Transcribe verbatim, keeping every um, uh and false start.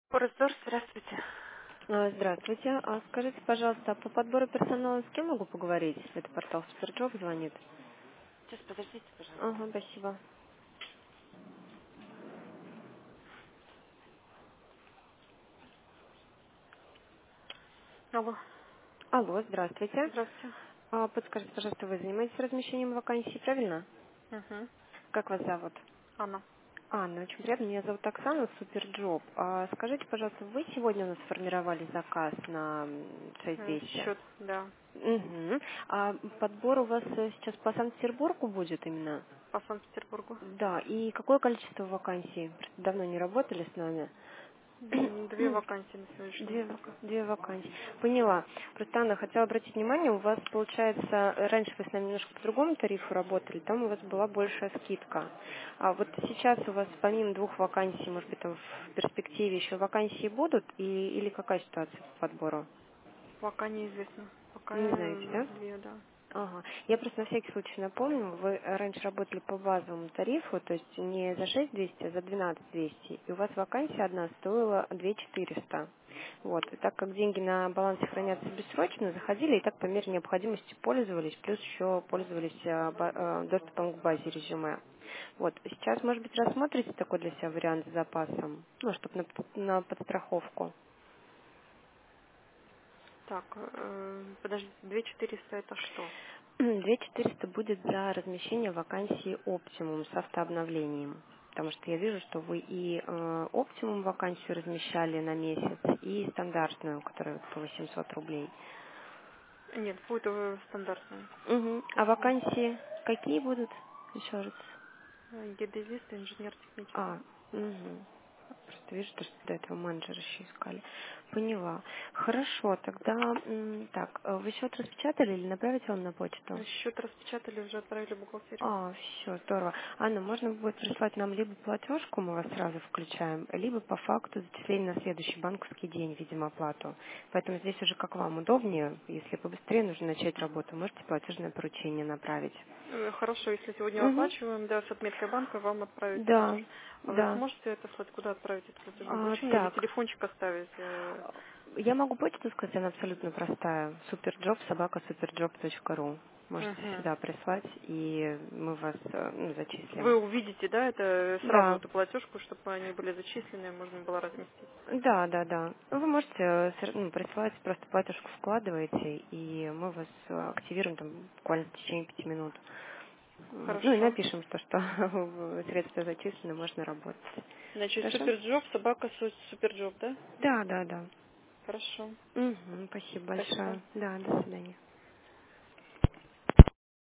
Раздор, здравствуйте. А, Здравствуйте. А скажите, пожалуйста, по подбору персонала с кем могу поговорить? Это портал Суперджоп звонит. Сейчас, подождите, пожалуйста. Ага, спасибо. Алло, Алло, здравствуйте. здравствуйте. А, подскажите, пожалуйста, вы занимаетесь размещением вакансий, правильно? Угу. Как вас зовут? Анна. Анна, очень приятно. Меня зовут Оксана, Суперджоп. А скажите, пожалуйста, вы сегодня у нас сформировали заказ на м, шесть Э, двести? Счет, да, Угу. А подбор у вас э, сейчас по Санкт-Петербургу будет именно? по Санкт-Петербургу. Да, и какое количество вакансий? Просто давно не работали с нами. М, Две вакансии на сегодняшний день Две, пока. две вакансии. Поняла. Просто, Анна, хотела обратить внимание, у вас, получается, раньше вы с нами немножко по другому тарифу работали, там у вас была большая скидка. А вот сейчас у вас помимо двух вакансий, может быть, там в перспективе еще вакансии будут, и, или какая ситуация по подбору? Пока неизвестно. Пока Не знаете, э, да? две, да. Ага. Я просто на всякий случай напомню, вы раньше работали по базовому тарифу, то есть не за шесть двести, а за двенадцать двести, и у вас вакансия одна стоила две четыреста. Вот. И так как деньги на балансе хранятся бессрочно, заходили и так по мере необходимости пользовались, плюс еще пользовались а, ба- а, доступом к базе резюме. Вот. Сейчас, может быть, рассмотрите такой для себя вариант с запасом, ну, чтобы на, п- на подстраховку. Так, э, подождите, две четыреста это что? две четыреста будет за размещение вакансии Optimum с автообновлением. Потому что я вижу, что вы и э, Optimum вакансию размещали на месяц, и стандартную, которая вот по восемьсот рублей. Нет, будет э, стандартная. Мгм. А Почему? вакансии какие будут? Еще раз. Э, Геодезист, инженер технический. А, угу. Просто вижу, что до этого менеджера еще искали. Поняла. Хорошо, тогда м, так, э, вы счет распечатали или направите вам на почту? Счет распечатали, уже отправили в бухгалтерию. А, все, здорово. Анна, можно будет прислать нам либо платежку, мы вас сразу включаем, либо по факту зачисление на следующий банковский день, видимо, оплату. Поэтому здесь уже как вам удобнее, если побыстрее нужно начать работу, можете платежное поручение направить. Э, Хорошо, если сегодня Угу. оплачиваем, да, с отметкой банка вам отправить платеж. Да, А вы да. сможете отослать, куда отправить это платежное А, поручение или так, телефончик оставить? э, я могу почту сказать, она абсолютно простая. Суперджоп, собака, суперджоп точка ру. Можете Мгм. сюда прислать, и мы вас э, ну, зачислим. Вы увидите, да, это сразу Да, эту платежку, чтобы они были зачислены, можно было разместить. да, да, да. Вы можете э, сер- ну, присылать, просто платежку вкладываете, и мы вас э, активируем там буквально в течение пяти минут. Вот. Ну и Хорошо. напишем, что, что средства зачислены, можно работать. Значит, Хорошо? суперджоп, собака су- суперджоп, да? Да, да, да. Хорошо. Угу, спасибо Спасибо. большое. Да, до свидания.